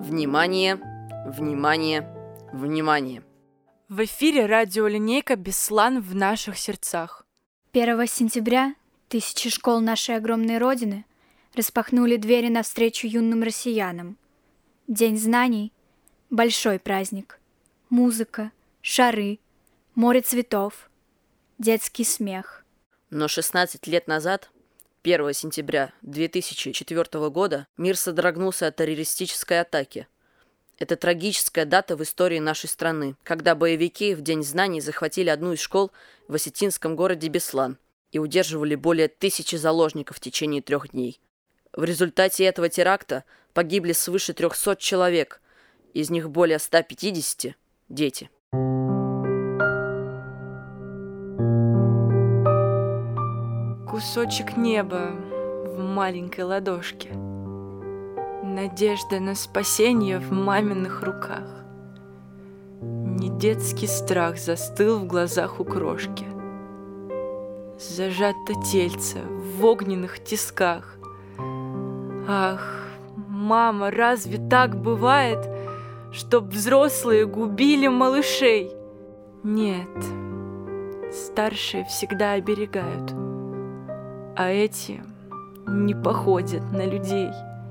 Внимание, внимание, внимание. В эфире радиолинейка «Беслан в наших сердцах». 1 сентября тысячи школ нашей огромной Родины распахнули двери навстречу юным россиянам. День знаний — большой праздник. Музыка, шары, море цветов, детский смех. Но 16 лет назад, 1 сентября 2004 года, мир содрогнулся от террористической атаки. Это трагическая дата в истории нашей страны, когда боевики в День знаний захватили одну из школ в осетинском городе Беслан и удерживали более 1000 заложников в течение 3 дней. В результате этого теракта погибли свыше 300 человек, из них более 150 – дети. Кусочек неба в маленькой ладошке. Надежда на спасение в маминых руках. Не детский страх застыл в глазах у крошки. Зажато тельце в огненных тисках. Ах, мама, разве так бывает, чтоб взрослые губили малышей? Нет, старшие всегда оберегают, а эти не походят на людей.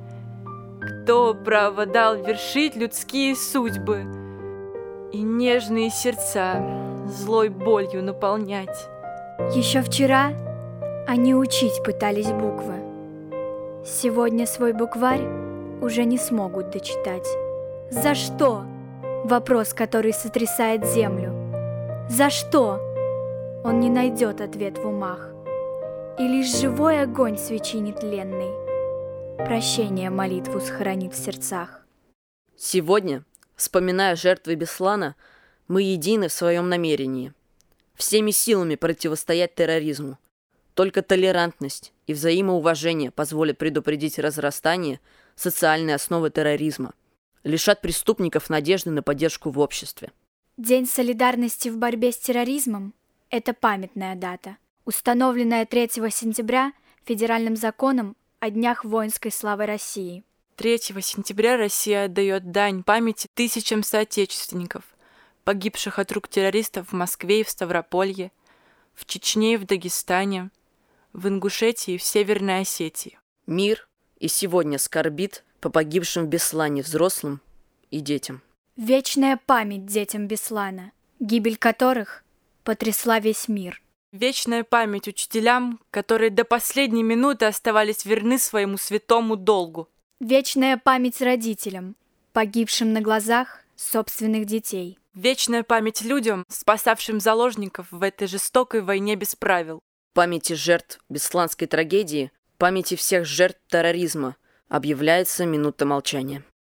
Кто право дал вершить людские судьбы и нежные сердца злой болью наполнять? Еще вчера они учить пытались буквы. Сегодня свой букварь уже не смогут дочитать. За что? Вопрос, который сотрясает землю. За что? Он не найдет ответ в умах. И лишь живой огонь свечи нетленной прощение молитву сохранит в сердцах. Сегодня, вспоминая жертвы Беслана, мы едины в своем намерении. Всеми силами противостоять терроризму. Только толерантность и взаимоуважение позволят предупредить разрастание социальной основы терроризма, лишат преступников надежды на поддержку в обществе. День солидарности в борьбе с терроризмом – это памятная дата, установленная 3 сентября федеральным законом о Днях воинской славы России. 3 сентября Россия отдает дань памяти тысячам соотечественников, погибших от рук террористов в Москве и в Ставрополье, в Чечне и в Дагестане, в Ингушетии и в Северной Осетии. Мир и сегодня скорбит по погибшим в Беслане взрослым и детям. Вечная память детям Беслана, гибель которых потрясла весь мир. Вечная память учителям, которые до последней минуты оставались верны своему святому долгу. Вечная память родителям, погибшим на глазах собственных детей. Вечная память людям, спасавшим заложников в этой жестокой войне без правил. Памяти жертв бесланской трагедии, памяти всех жертв терроризма объявляется минута молчания.